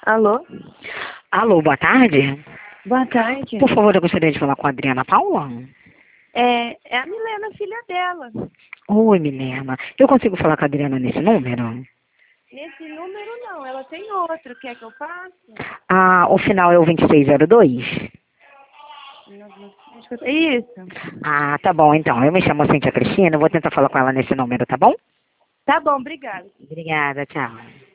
Alô? Alô, boa tarde. Boa tarde. Por favor, eu gostaria de falar com a Adriana Paula. É a Milena, filha dela. Oi, Milena. Eu consigo falar com a Adriana nesse número? Nesse número não, ela tem outro. Quer que eu passe? Ah, o final é o 2602? Isso. Ah, tá bom, então. Eu me chamo Cíntia Cristina, eu vou tentar falar com ela nesse número, tá bom? Tá bom, obrigada. Obrigada, tchau.